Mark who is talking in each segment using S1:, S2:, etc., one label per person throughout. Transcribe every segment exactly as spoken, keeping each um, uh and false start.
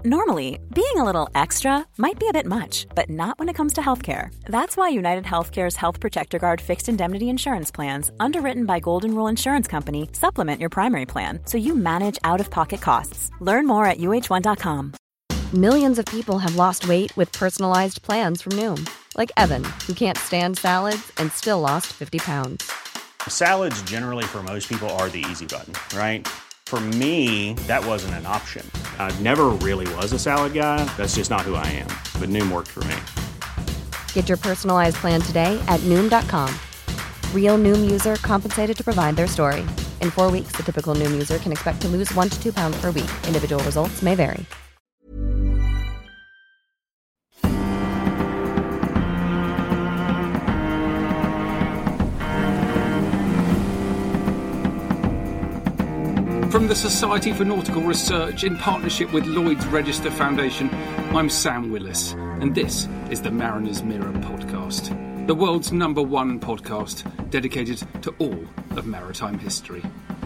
S1: Normally, being a little extra might be a bit much, but not when it comes to healthcare. That's why United Healthcare's Health Protector Guard fixed indemnity insurance plans, underwritten by Golden Rule Insurance Company, supplement your primary plan so you manage out-of-pocket costs. Learn more at U H one dot com.
S2: Millions of people have lost weight with personalized plans from Noom. Like Evan, who can't stand salads and still lost fifty pounds.
S3: Salads generally for most people are the easy button, right? For me, that wasn't an option. I never really was a salad guy. That's just not who I am. But Noom worked for me.
S2: Get your personalized plan today at Noom dot com. Real Noom user compensated to provide their story. In four weeks, the typical Noom user can expect to lose one to two pounds per week. Individual results may vary.
S4: From the Society for Nautical Research in partnership with Lloyd's Register Foundation, I'm Sam Willis, and this is the Mariner's Mirror podcast, the world's number one podcast dedicated to all of maritime history.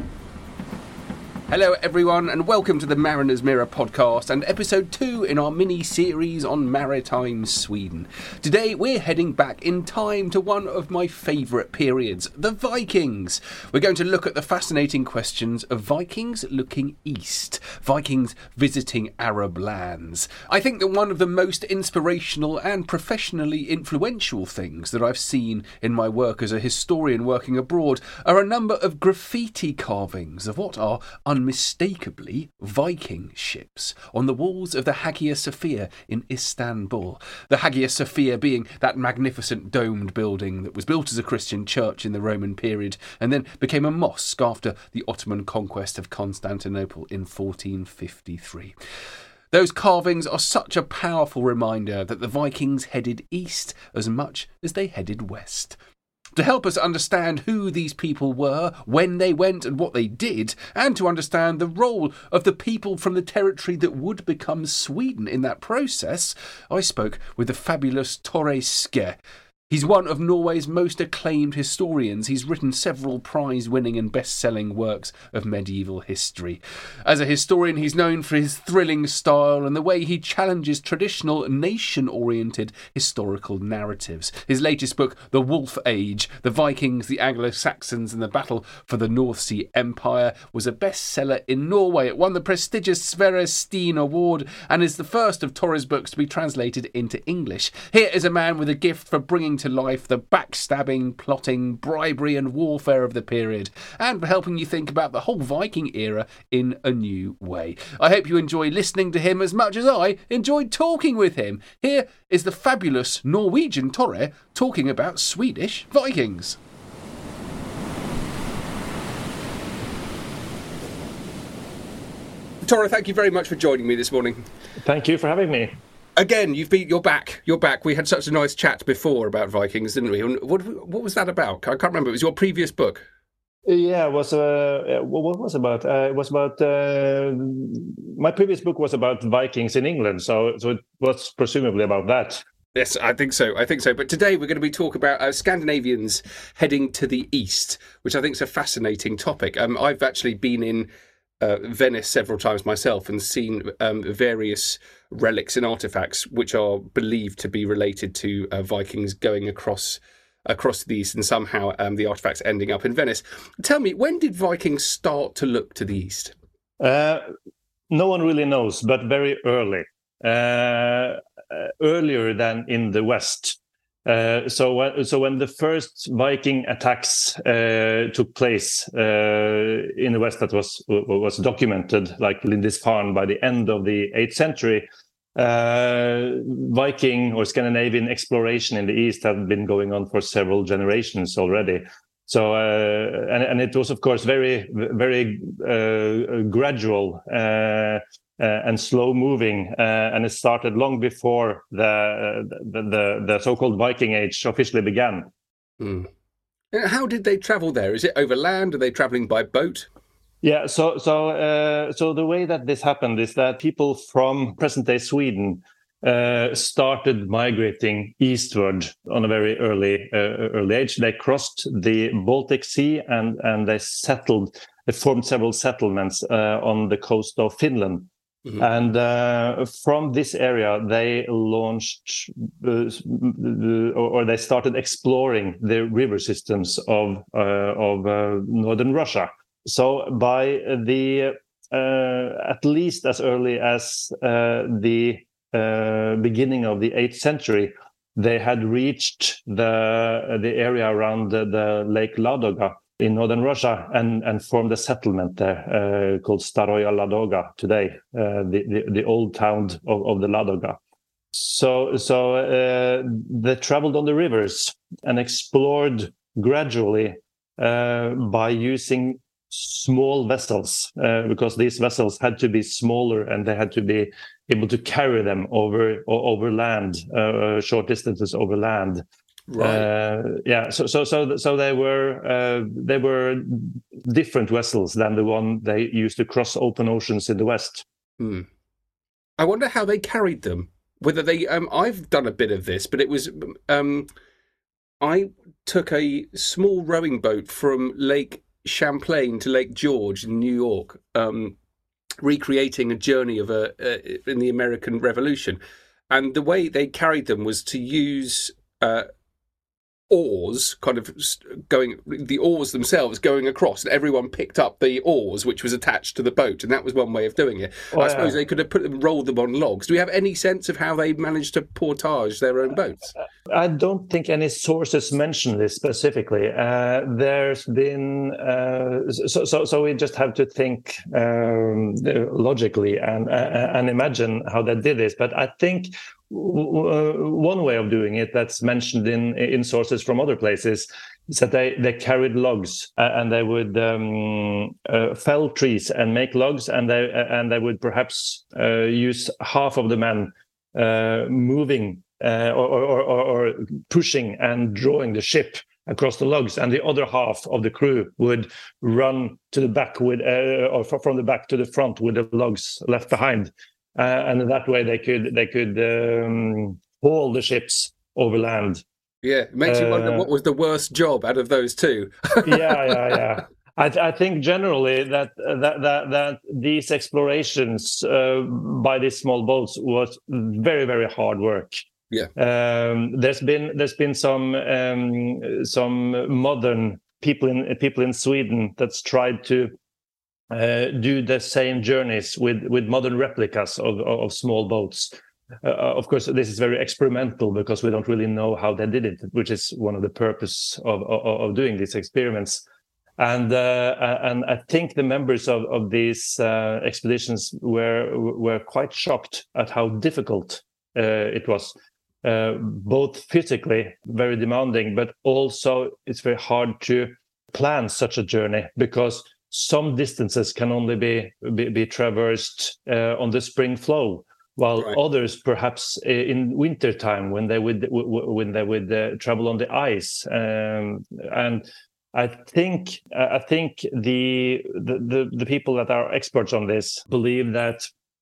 S4: Hello everyone, and welcome to the Mariner's Mirror podcast and episode two in our mini-series on maritime Sweden. Today we're heading back in time to one of my favourite periods, the Vikings. We're going to look at the fascinating questions of Vikings looking east, Vikings visiting Arab lands. I think that one of the most inspirational and professionally influential things that I've seen in my work as a historian working abroad are a number of graffiti carvings of what are unmistakably Viking ships on the walls of the Hagia Sophia in Istanbul. The Hagia Sophia being that magnificent domed building that was built as a Christian church in the Roman period and then became a mosque after the Ottoman conquest of Constantinople in fourteen fifty-three. Those carvings are such a powerful reminder that the Vikings headed east as much as they headed west. To help us understand who these people were, when they went and what they did, and to understand the role of the people from the territory that would become Sweden in that process, I spoke with the fabulous Tore Skje. He's one of Norway's most acclaimed historians. He's written several prize-winning and best-selling works of medieval history. As a historian, he's known for his thrilling style and the way he challenges traditional nation-oriented historical narratives. His latest book, The Wolf Age, The Vikings, the Anglo-Saxons and the Battle for the North Sea Empire, was a bestseller in Norway. It won the prestigious Sverre Steen Award and is the first of Tore's books to be translated into English. Here is a man with a gift for bringing to life the backstabbing, plotting, bribery and warfare of the period, and for helping you think about the whole Viking era in a new way. I hope you enjoy listening to him as much as I enjoyed talking with him. Here is the fabulous Norwegian Tore talking about Swedish Vikings. Tore, thank you very much for joining me this morning.
S5: Thank you for having me.
S4: Again, you've been, you're back. You're back. We had such a nice chat before about Vikings, didn't we? And what what was that about? I can't remember. It was your previous book.
S5: Yeah, it was. Uh, what was it about? Uh, it was about. Uh, my previous book was about Vikings in England, so so it was presumably about that.
S4: Yes, I think so. I think so. But today we're going to be talking about uh, Scandinavians heading to the east, which I think is a fascinating topic. Um, I've actually been in Uh, Venice several times myself and seen um, various relics and artefacts which are believed to be related to uh, Vikings going across across the east and somehow um, the artefacts ending up in Venice. Tell me, when did Vikings start to look to the east?
S5: Uh, no one really knows, but very early. Uh, uh, earlier than in the West. Uh, so, when, so when the first Viking attacks uh, took place uh, in the West, that was was documented, like Lindisfarne, by the end of the eighth century, uh, Viking or Scandinavian exploration in the East had been going on for several generations already. So, uh, and, and it was, of course, very, very uh, gradual. Uh, Uh, and slow moving, uh, and it started long before the the, the, the so-called Viking Age officially began.
S4: Mm. How did they travel there? Is it over land? Are they traveling by boat?
S5: Yeah, so so uh, so the way that this happened is that people from present-day Sweden uh, started migrating eastward on a very early uh, early age. They crossed the Baltic Sea and and they settled. They formed several settlements uh, on the coast of Finland.
S4: Mm-hmm.
S5: And uh, from this area, they launched uh, or, or they started exploring the river systems of uh, of uh, northern Russia. So by the uh, at least as early as uh, the uh, beginning of the eighth century, they had reached the the area around the, the Lake Ladoga in northern Russia and, and formed a settlement there uh, called Staroya Ladoga today, uh, the, the, the old town of, of the Ladoga. So, so uh, they traveled on the rivers and explored gradually uh, by using small vessels, uh, because these vessels had to be smaller and they had to be able to carry them over over land, uh, short distances over land.
S4: Right.
S5: Uh, yeah. So so so so they were uh, they were different vessels than the one they used to cross open oceans in the West.
S4: Hmm. I wonder how they carried them. Whether they, um, I've done a bit of this, but it was, um, I took a small rowing boat from Lake Champlain to Lake George in New York, um, recreating a journey of a uh, in the American Revolution, and the way they carried them was to use uh, oars, kind of going the oars themselves going across, and everyone picked up the oars which was attached to the boat, and that was one way of doing it.
S5: Oh,
S4: I
S5: yeah.
S4: suppose they could have put them, rolled them on logs. Do we have any sense of how they managed to portage their own boats?
S5: I don't think any sources mention this specifically. Uh, there's been uh, so, so so we just have to think um, logically and uh, and imagine how they did this. But I think one way of doing it that's mentioned in in sources from other places is that they they carried logs uh, and they would um, uh, fell trees and make logs, and they uh, and they would perhaps uh, use half of the men uh, moving uh, or, or, or, or pushing and drawing the ship across the logs, and the other half of the crew would run to the back with uh, or from the back to the front with the logs left behind. Uh, and that way they could they could um, haul the ships over land.
S4: Yeah, it makes you wonder
S5: Uh,
S4: what was the worst job out of those two.
S5: yeah, yeah, yeah. I, th- I think generally that that that, that these explorations uh, by these small boats was very very hard work.
S4: Yeah.
S5: Um, there's been there's been some um, some modern people in people in Sweden that's tried to Uh, do the same journeys with, with modern replicas of, of small boats. Uh, of course, this is very experimental because we don't really know how they did it, which is one of the purpose of, of, of doing these experiments. And uh, and I think the members of, of these uh, expeditions were were quite shocked at how difficult uh, it was, uh, both physically very demanding, but also it's very hard to plan such a journey because some distances can only be be, be traversed uh, on the spring flow, while
S4: Right.
S5: others perhaps in winter time when they would w- when they would uh, travel on the ice. Um, and I think I think the, the the people that are experts on this believe that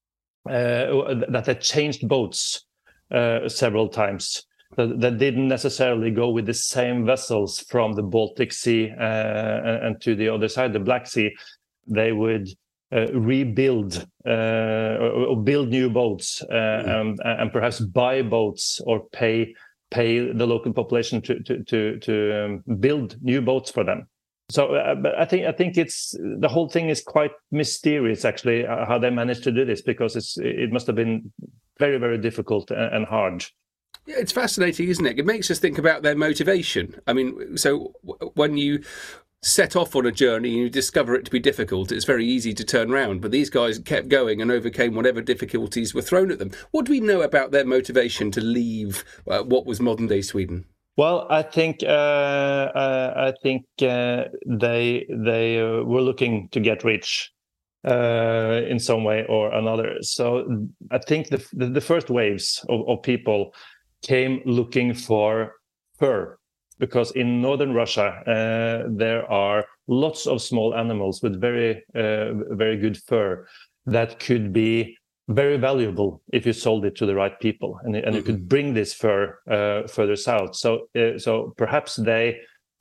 S5: uh, that they changed boats uh, several times. That, that didn't necessarily go with the same vessels from the Baltic Sea uh, and to the other side, the Black Sea. They would uh, rebuild uh, or, or build new boats uh, mm. and, and perhaps buy boats or pay pay the local population to to to, to um, build new boats for them. So, uh, but I think I think it's the whole thing is quite mysterious actually uh, how they managed to do this, because it's it must have been very very difficult and, and hard.
S4: Yeah, it's fascinating, isn't it? It makes us think about their motivation. I mean, so w- when you set off on a journey and you discover it to be difficult, it's very easy to turn around. But these guys kept going and overcame whatever difficulties were thrown at them. What do we know about their motivation to leave uh, what was modern-day Sweden?
S5: Well, I think uh, uh, I think uh, they they uh, were looking to get rich uh, in some way or another. So I think the the, the first waves of, of people came looking for fur, because in northern Russia uh, there are lots of small animals with very uh, very good fur that could be very valuable if you sold it to the right people, and, and mm-hmm. you could bring this fur uh, further south. So uh, so perhaps they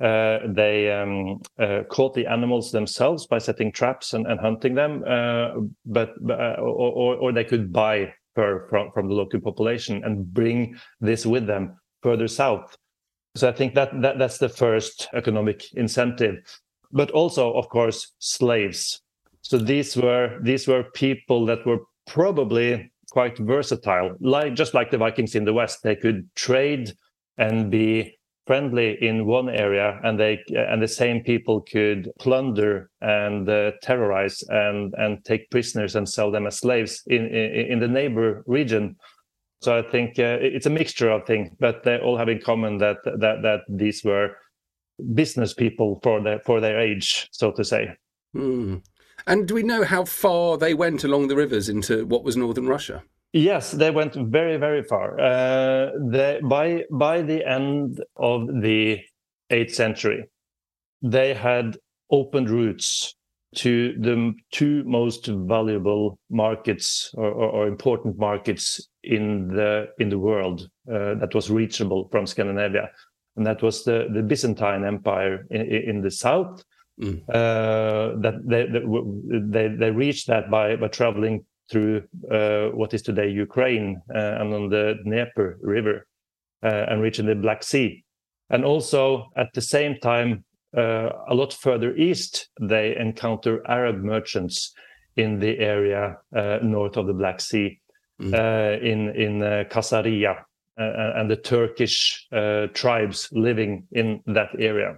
S5: Uh, they um, uh, caught the animals themselves by setting traps and, and hunting them, uh, but uh, or, or, or they could buy fur from, from the local population and bring this with them further south. So I think that, that that's the first economic incentive. But also, of course, slaves. So these were these were people that were probably quite versatile, like just like the Vikings in the West. They could trade and be friendly in one area, and they and the same people could plunder and uh, terrorize and and take prisoners and sell them as slaves in in, in the neighbor region. So I think uh, it's a mixture of things, but they all have in common that that that these were business people for their for their age, so to say.
S4: Mm. And do we know how far they went along the rivers into what was northern Russia?
S5: Yes, they went very, very far. Uh, they, by by the end of the eighth century, they had opened routes to the two most valuable markets or, or, or important markets in the in the world uh, that was reachable from Scandinavia, and that was the, the Byzantine Empire in, in the south. Mm. Uh, that they, they they reached that by by traveling through uh, what is today Ukraine uh, and on the Dnieper River uh, and reaching the Black Sea. And also at the same time, uh, a lot further east, they encounter Arab merchants in the area uh, north of the Black Sea, mm. uh, in, in uh, Kasaria uh, and the Turkish uh, tribes living in that area.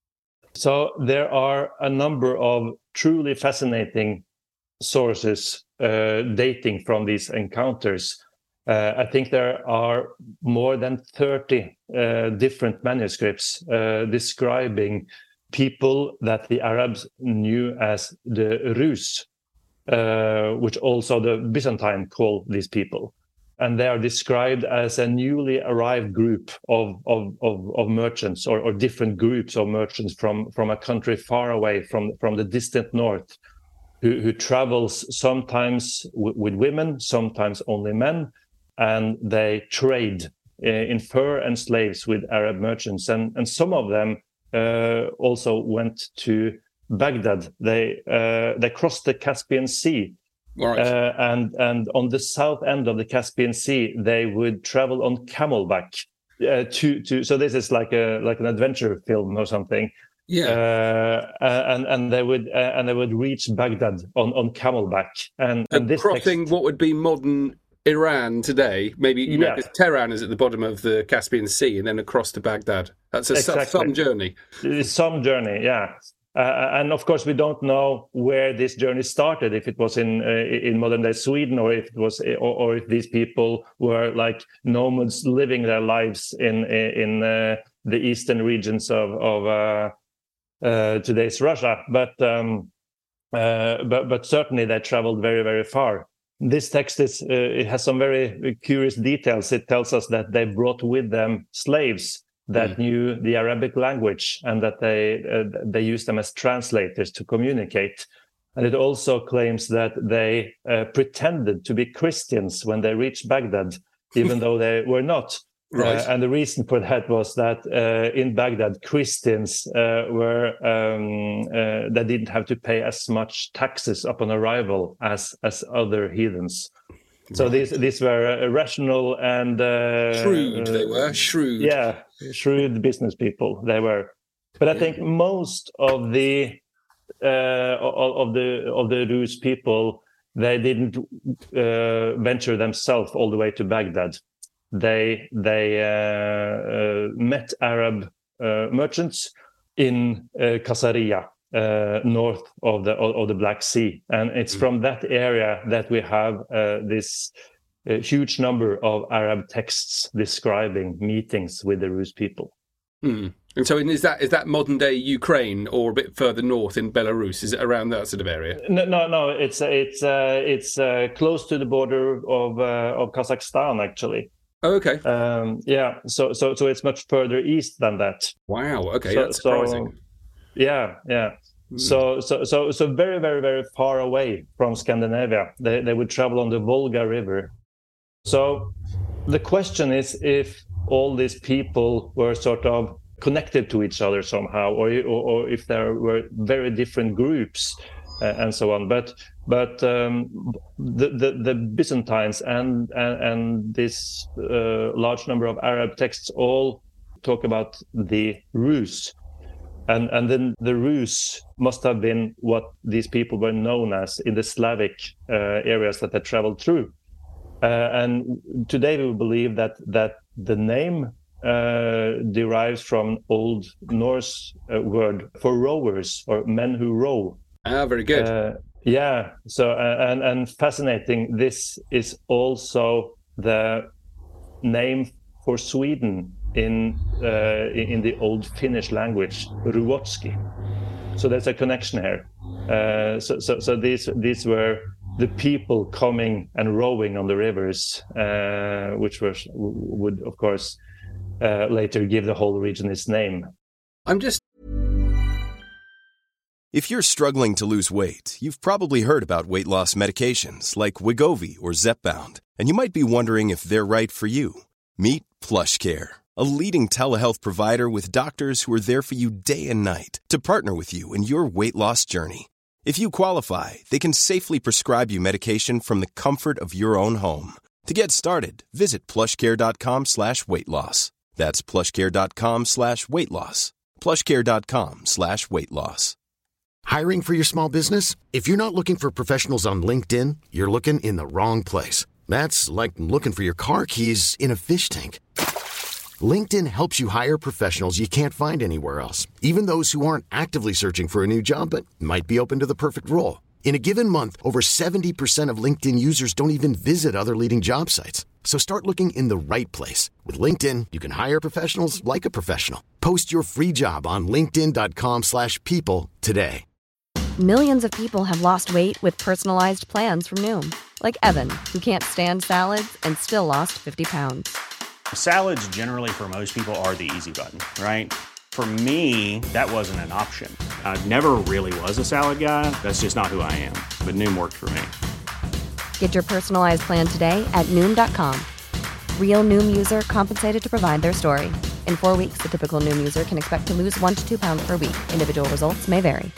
S5: So there are a number of truly fascinating sources uh, dating from these encounters. Uh, I think there are more than thirty uh, different manuscripts uh, describing people that the Arabs knew as the Rus, uh, which also the Byzantine call these people. And they are described as a newly arrived group of, of, of, of merchants or, or different groups of merchants from, from a country far away from, from the distant north, who, who travels sometimes w- with women, sometimes only men, and they trade uh, in fur and slaves with Arab merchants. And, and some of them uh, also went to Baghdad. They, uh, they crossed the Caspian Sea.
S4: Right.
S5: Uh, and and on the south end of the Caspian Sea, they would travel on camelback uh, to to. So this is like a like an adventure film or something.
S4: Yeah.
S5: Uh, and and they would uh, and they would reach Baghdad on, on camelback. And, and this
S4: crossing
S5: text,
S4: what would be modern Iran today, maybe you know,
S5: yeah.
S4: because Tehran is at the bottom of the Caspian Sea, and then across to Baghdad. That's a
S5: exactly.
S4: some journey.
S5: Some journey, yeah. Uh, and of course, we don't know where this journey started, if it was in uh, in modern day Sweden, or if it was, or, or if these people were like nomads living their lives in in uh, the eastern regions of of uh, uh, today's Russia. But um, uh, but but certainly they traveled very very far. This text is uh, it has some very curious details. It tells us that they brought with them slaves that mm. knew the Arabic language, and that they uh, they used them as translators to communicate. And it also claims that they uh, pretended to be Christians when they reached Baghdad, even though they were not.
S4: Right.
S5: Uh, and the reason for that was that uh, in Baghdad, Christians uh, were um, uh, they didn't have to pay as much taxes upon arrival as as other heathens. So right. these these were uh, rational and uh,
S4: shrewd. They were shrewd.
S5: Yeah, shrewd business people. They were. But I think most of the uh, of the of the Rus people, they didn't uh, venture themselves all the way to Baghdad. They they uh, uh, met Arab uh, merchants in uh, Kasaria, uh, north of the of the Black Sea, and it's mm. from that area that we have uh, this uh, huge number of Arab texts describing meetings with the Rus people.
S4: Mm. And so, is that is that modern day Ukraine, or a bit further north in Belarus? Is it around that sort of area?
S5: No, no, no. It's it's uh, it's uh, close to the border of uh, of Kazakhstan, actually.
S4: Oh, okay.
S5: Um, yeah. So so so it's much further east than that.
S4: Wow. Okay,
S5: so,
S4: that's surprising.
S5: So, yeah, yeah. Mm. So so so so very very very far away from Scandinavia. They they would travel on the Volga River. So the question is if all these people were sort of connected to each other somehow, or or, or if there were very different groups uh, and so on. But but um, the, the the Byzantines and and, and this uh, large number of Arab texts all talk about the Rus. And and then the Rus must have been what these people were known as in the Slavic uh, areas that they traveled through. Uh, and today we believe that that the name uh, derives from Old Norse uh, word for rowers, or men who row.
S4: Ah, very good.
S5: Uh, yeah. So uh, and and fascinating. This is also the name for Sweden in uh, in the old Finnish language, Ruotski. So there's a connection here. Uh, so, so so these these were the people coming and rowing on the rivers, uh, which was would of course uh, later give the whole region its name.
S4: I'm just.
S6: If you're struggling to lose weight, you've probably heard about weight loss medications like Wegovy or Zepbound, and you might be wondering if they're right for you. Meet PlushCare, a leading telehealth provider with doctors who are there for you day and night to partner with you in your weight loss journey. If you qualify, they can safely prescribe you medication from the comfort of your own home. To get started, visit plushcare.com slash weight loss. That's plushcare.com slash weight loss. plushcare.com slash weight loss.
S7: Hiring for your small business? If you're not looking for professionals on LinkedIn, you're looking in the wrong place. That's like looking for your car keys in a fish tank. LinkedIn helps you hire professionals you can't find anywhere else, even those who aren't actively searching for a new job but might be open to the perfect role. In a given month, over seventy percent of LinkedIn users don't even visit other leading job sites. So start looking in the right place. With LinkedIn, you can hire professionals like a professional. Post your free job on linkedin.com slash people today.
S2: Millions of people have lost weight with personalized plans from Noom. Like Evan, who can't stand salads and still lost fifty pounds.
S3: Salads generally for most people are the easy button, right? For me, that wasn't an option. I never really was a salad guy. That's just not who I am. But Noom worked for me.
S2: Get your personalized plan today at Noom dot com. Real Noom user compensated to provide their story. In four weeks, the typical Noom user can expect to lose one to two pounds per week. Individual results may vary.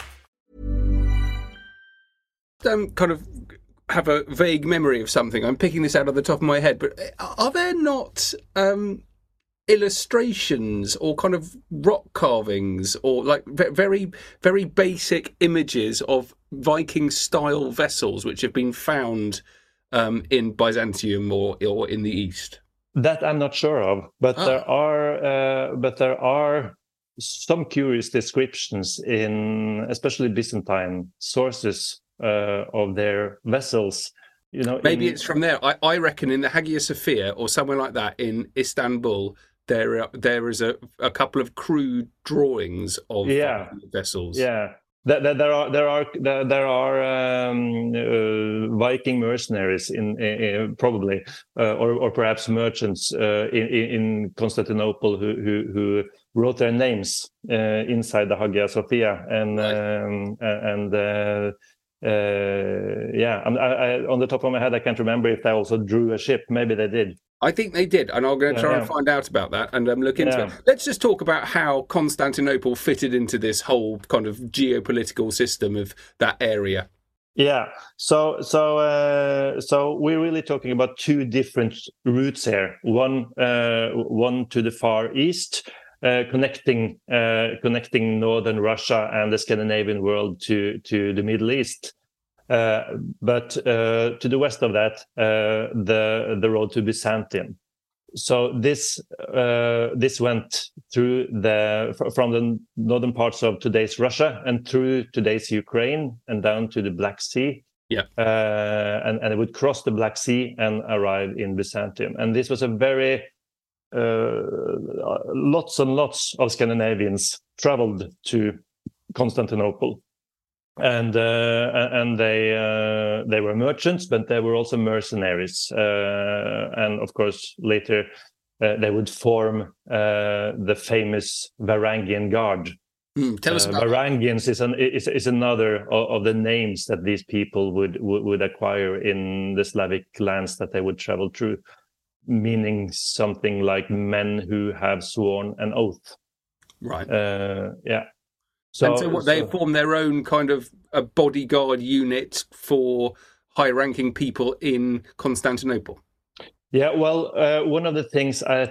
S4: Um, kind of have a vague memory of something. I'm picking this out of the top of my head, but are there not um, illustrations or kind of rock carvings or like very, very basic images of Viking-style vessels which have been found um, in Byzantium or or in the East?
S5: That I'm not sure of, but
S4: Ah.
S5: there are uh, but there are some curious descriptions in especially Byzantine sources uh, of their vessels. You know,
S4: Maybe
S5: in,
S4: it's from there. I, I reckon in the Hagia Sophia or somewhere like that in Istanbul, there are, there is a, a couple of crude drawings of
S5: Yeah.
S4: vessels.
S5: Yeah, there, there, there are there are there, there are um, uh, Viking mercenaries in, in probably uh, or or perhaps merchants uh, in, in Constantinople who who, who wrote their names uh, inside the Hagia Sophia, and
S4: Right.
S5: um, and. Uh, Uh, yeah, I, I, on the top of my head, I can't remember if they also drew a ship. Maybe they did.
S4: I think they did, and I'm going to try
S5: Yeah,
S4: and
S5: yeah.
S4: find out about that and um, look into
S5: Yeah.
S4: it. Let's just talk about how Constantinople fitted into this whole kind of geopolitical system of that area.
S5: Yeah, so so uh, so we're really talking about two different routes here. One uh, one to the far east, uh, connecting uh, connecting northern Russia and the Scandinavian world to to the Middle East. Uh, but uh, to the west of that, uh, the the road to Byzantium. So this uh, this went through the from the northern parts of today's Russia and through today's Ukraine and down to the Black Sea.
S4: Yeah,
S5: uh, and and it would cross the Black Sea and arrive in Byzantium. And this was a very uh, lots and lots of Scandinavians traveled to Constantinople. And uh, and they uh, they were merchants, but they were also mercenaries. Uh, and of course, later uh, they would form uh, the famous Varangian Guard.
S4: Mm, tell us
S5: Uh,
S4: about that.
S5: Varangians is an is, is another of, of the names that these people would, would would acquire in the Slavic lands that they would travel through, meaning something like men who have sworn an oath.
S4: Right.
S5: Uh, yeah. So,
S4: and so what, they
S5: so,
S4: form their own kind of a bodyguard unit for high-ranking people in Constantinople.
S5: Yeah, well, uh, one of the things I,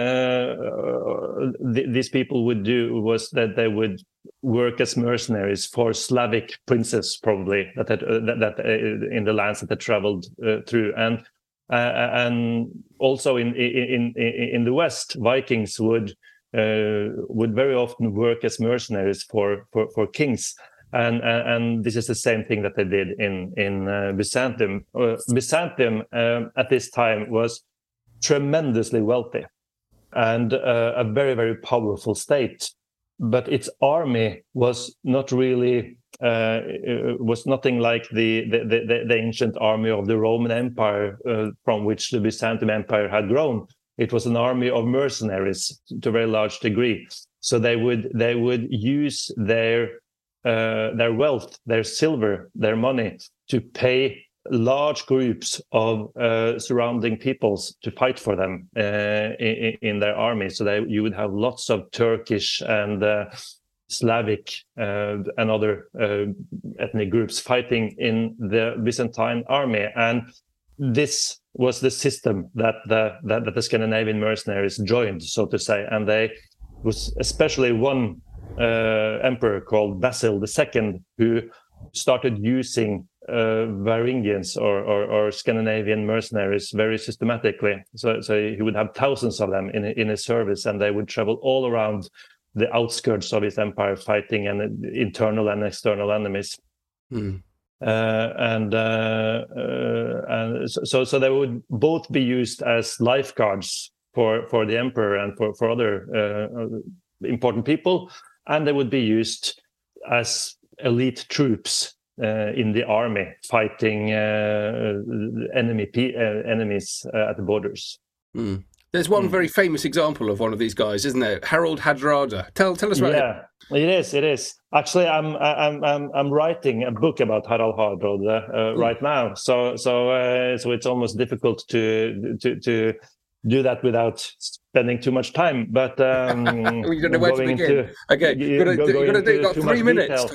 S5: uh, th- these people would do was that they would work as mercenaries for Slavic princes, probably that that, uh, that, that uh, in the lands that they traveled uh, through, and uh, and also in in in in the West, Vikings would uh, would very often work as mercenaries for for, for kings. And, and this is the same thing that they did in in uh, Byzantium. Uh, Byzantium um, at this time was tremendously wealthy and uh, a very very powerful state, but its army was not really uh, was nothing like the the, the the ancient army of the Roman Empire uh, from which the Byzantium Empire had grown. It was an army of mercenaries to a very large degree. So they would they would use their Uh, their wealth, their silver, their money to pay large groups of uh, surrounding peoples to fight for them uh, in, in their army. So that you would have lots of Turkish and uh, Slavic uh, and other uh, ethnic groups fighting in the Byzantine army. And this was the system that the, that, that the Scandinavian mercenaries joined, so to say. And they was especially one Uh, emperor called Basil the Second, who started using uh, Varangians or, or, or Scandinavian mercenaries very systematically. So, so he would have thousands of them in in his service, and they would travel all around the outskirts of his empire, fighting and internal and external enemies.
S4: Mm.
S5: Uh, and uh, uh, and so so they would both be used as lifeguards for for the emperor and for for other uh, important people. And they would be used as elite troops uh, in the army, fighting uh, enemy uh, enemies uh, at the borders.
S4: Mm. There's one mm. very famous example of one of these guys, isn't there? Harald Hardrada. Tell tell us about
S5: yeah, him. Yeah, it is. It is. Actually, I'm I'm I'm I'm writing a book about Harald Hardrada uh, mm. right now. So so uh, so it's almost difficult to to to do that without spending too much time, but um,
S4: well, you don't know where to begin. Into, okay, you're gonna, go, you're gonna do got three minutes.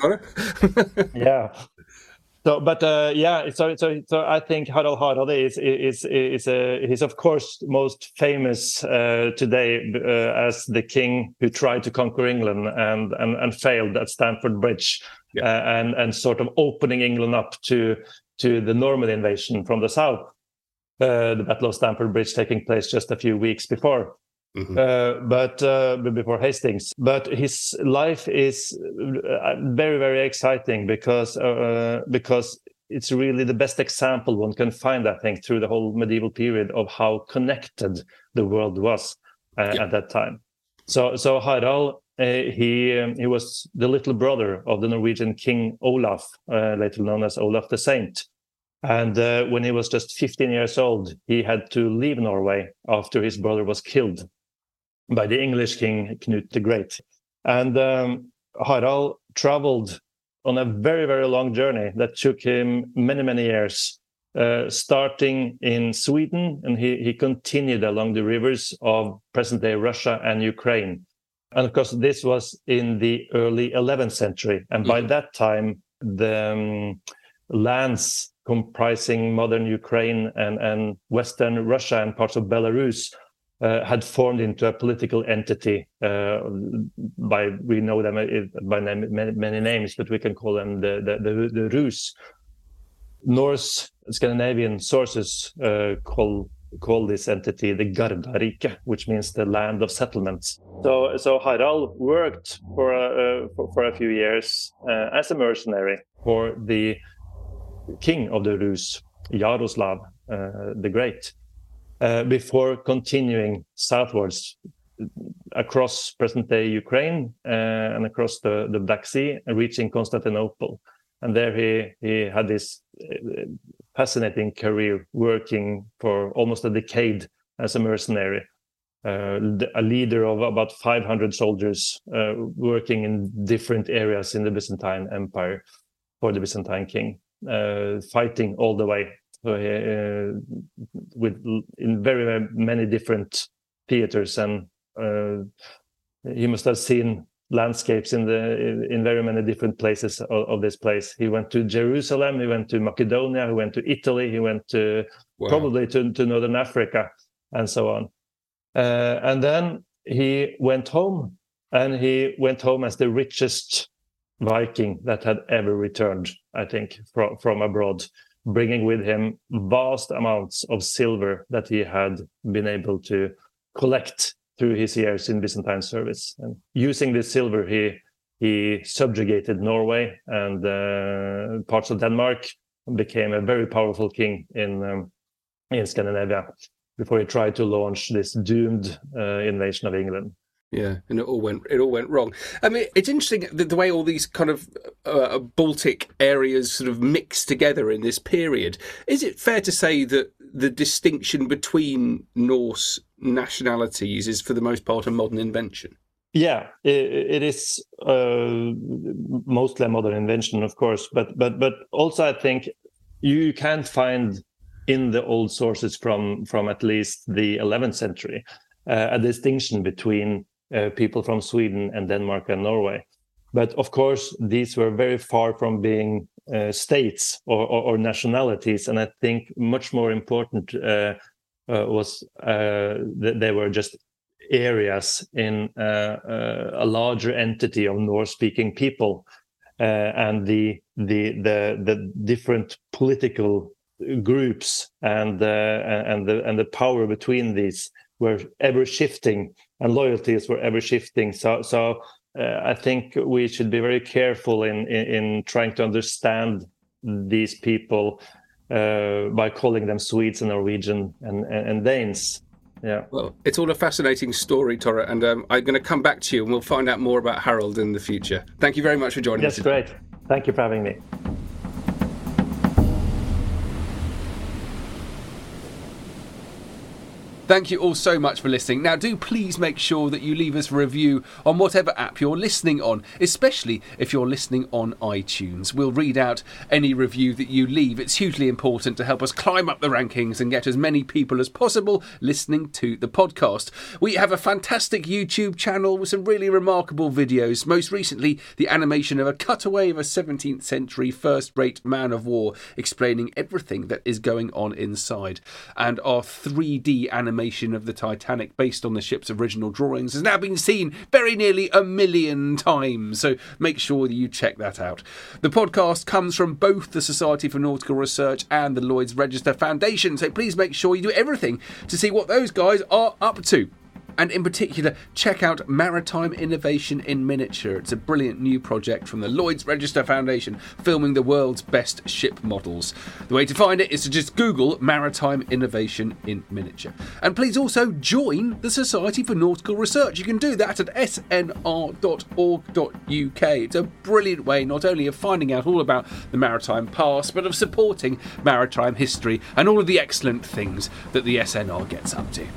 S5: yeah. So, but uh, yeah, so so so I think Harald Hardrada is is is a, he's of course most famous uh, today uh, as the king who tried to conquer England and and, and failed at Stamford Bridge, yeah. uh, and and sort of opening England up to to the Norman invasion from the south. Uh, the Battle of Stamford Bridge taking place just a few weeks before. Mm-hmm. Uh, but uh, before Hastings, but his life is very, very exciting because uh, because it's really the best example one can find, I think, through the whole medieval period of how connected the world was uh, yeah. at that time. So, so Harald, uh, he um, he was the little brother of the Norwegian King Olaf, uh, later known as Olaf the Saint. And uh, when he was just fifteen years old, he had to leave Norway after his brother was killed by the English king Knut the Great. And um, Harald traveled on a very, very long journey that took him many, many years, uh, starting in Sweden, and he, he continued along the rivers of present-day Russia and Ukraine. And of course, this was in the early eleventh century. And by mm-hmm. that time, the um, lands comprising modern Ukraine and, and Western Russia and parts of Belarus uh, had formed into a political entity. Uh, by we know them by name, many, many names, but we can call them the the, the, the Rus. Norse Scandinavian sources uh, call call this entity the Gardarike, which means the land of settlements. So, so Harald worked for a, uh, for, for a few years uh, as a mercenary for the king of the Rus, Yaroslav uh, the Great, uh, before continuing southwards across present-day Ukraine uh, and across the, the Black Sea, and reaching Constantinople. And there he, he had this uh, fascinating career, working for almost a decade as a mercenary, uh, a leader of about five hundred soldiers, uh, working in different areas in the Byzantine Empire for the Byzantine king, uh, fighting all the way so he, uh, with in very, very many different theaters. And uh, he must have seen landscapes in the in very many different places of, of this place. He went to Jerusalem, he went to Macedonia, he went to Italy, he went to wow. probably to, to Northern Africa, and so on. Uh, and then he went home, and he went home as the richest Viking that had ever returned, I think, from, from abroad, bringing with him vast amounts of silver that he had been able to collect through his years in Byzantine service. And using this silver, he he subjugated Norway and uh, parts of Denmark, and became a very powerful king in um, in Scandinavia before he tried to launch this doomed uh, invasion of England.
S4: Yeah, and it all went it all went wrong. I mean, it's interesting the, the way all these kind of uh, Baltic areas sort of mix together in this period. Is it fair to say that the distinction between Norse nationalities is, for the most part, a modern invention?
S5: Yeah, it, it is uh, mostly a modern invention, of course, but but but also I think you can find in the old sources from from at least the eleventh century uh, a distinction between Uh, people from Sweden and Denmark and Norway. But of course, these were very far from being uh, states or, or, or nationalities. And I think much more important uh, uh, was uh, that they were just areas in uh, uh, a larger entity of Norse-speaking people. Uh, and the, the, the, the different political groups and, uh, and, the, and the power between these were ever shifting, and loyalties were ever shifting. So, so uh, I think we should be very careful in, in, in trying to understand these people uh, by calling them Swedes and Norwegian and, and, and Danes. Yeah.
S4: Well, it's all a fascinating story, Tore, and um, I'm going to come back to you and we'll find out more about Harald in the future. Thank you very much for joining
S5: us.
S4: That's
S5: great. Thank you for having me.
S4: Thank you all so much for listening. Now, do please make sure that you leave us a review on whatever app you're listening on, especially if you're listening on iTunes. We'll read out any review that you leave. It's hugely important to help us climb up the rankings and get as many people as possible listening to the podcast. We have a fantastic YouTube channel with some really remarkable videos. Most recently, the animation of a cutaway of a seventeenth century first-rate man of war explaining everything that is going on inside. And our three D animation of the Titanic, based on the ship's original drawings, has now been seen very nearly a million times, so make sure that you check that out. The podcast comes from both the Society for Nautical Research and the Lloyd's Register Foundation, so please make sure you do everything to see what those guys are up to. And in particular, check out Maritime Innovation in Miniature. It's a brilliant new project from the Lloyd's Register Foundation, filming the world's best ship models. The way to find it is to just Google Maritime Innovation in Miniature. And please also join the Society for Nautical Research. You can do that at s n r dot org dot u k. It's a brilliant way not only of finding out all about the maritime past, but of supporting maritime history and all of the excellent things that the S N R gets up to.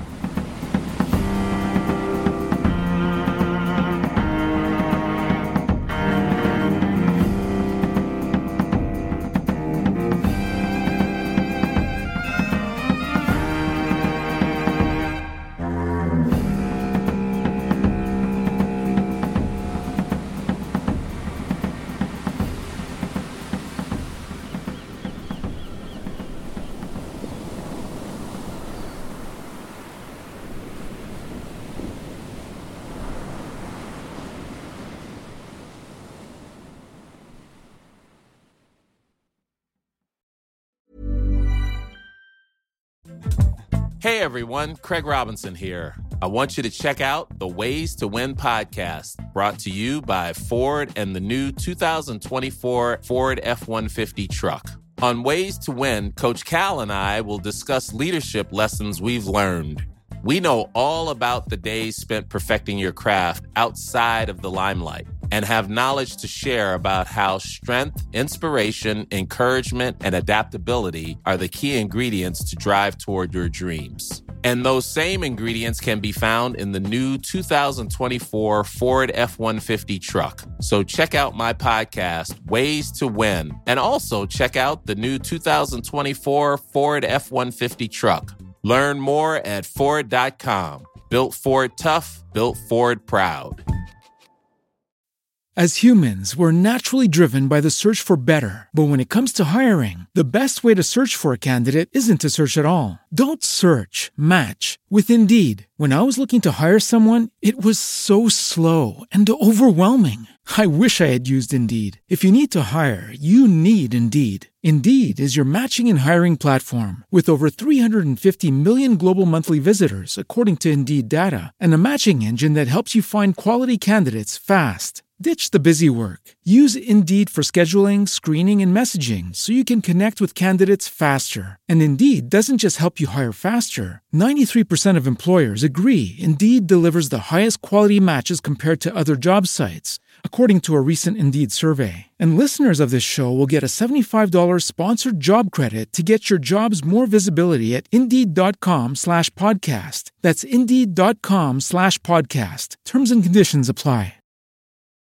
S8: Hey everyone, Craig Robinson here. I want you to check out the Ways to Win podcast, brought to you by Ford and the new two thousand twenty-four Ford F one fifty truck. On Ways to Win, Coach Cal and I will discuss leadership lessons we've learned. We know all about the days spent perfecting your craft outside of the limelight and have knowledge to share about how strength, inspiration, encouragement, and adaptability are the key ingredients to drive toward your dreams. And those same ingredients can be found in the new two thousand twenty-four Ford F one fifty truck. So check out my podcast, Ways to Win, and also check out the new two thousand twenty-four Ford F one fifty truck. Learn more at Ford dot com. Built Ford tough, built Ford proud.
S9: As humans, we're naturally driven by the search for better. But when it comes to hiring, the best way to search for a candidate isn't to search at all. Don't search, match with Indeed. When I was looking to hire someone, it was so slow and overwhelming. I wish I had used Indeed. If you need to hire, you need Indeed. Indeed is your matching and hiring platform with over three hundred fifty million global monthly visitors, according to Indeed data, and a matching engine that helps you find quality candidates fast. Ditch the busy work. Use Indeed for scheduling, screening, and messaging so you can connect with candidates faster. And Indeed doesn't just help you hire faster. ninety-three percent of employers agree Indeed delivers the highest quality matches compared to other job sites, according to a recent Indeed survey. And listeners of this show will get a seventy-five dollars sponsored job credit to get your jobs more visibility at Indeed.com slash podcast. That's Indeed.com slash podcast. Terms and conditions apply.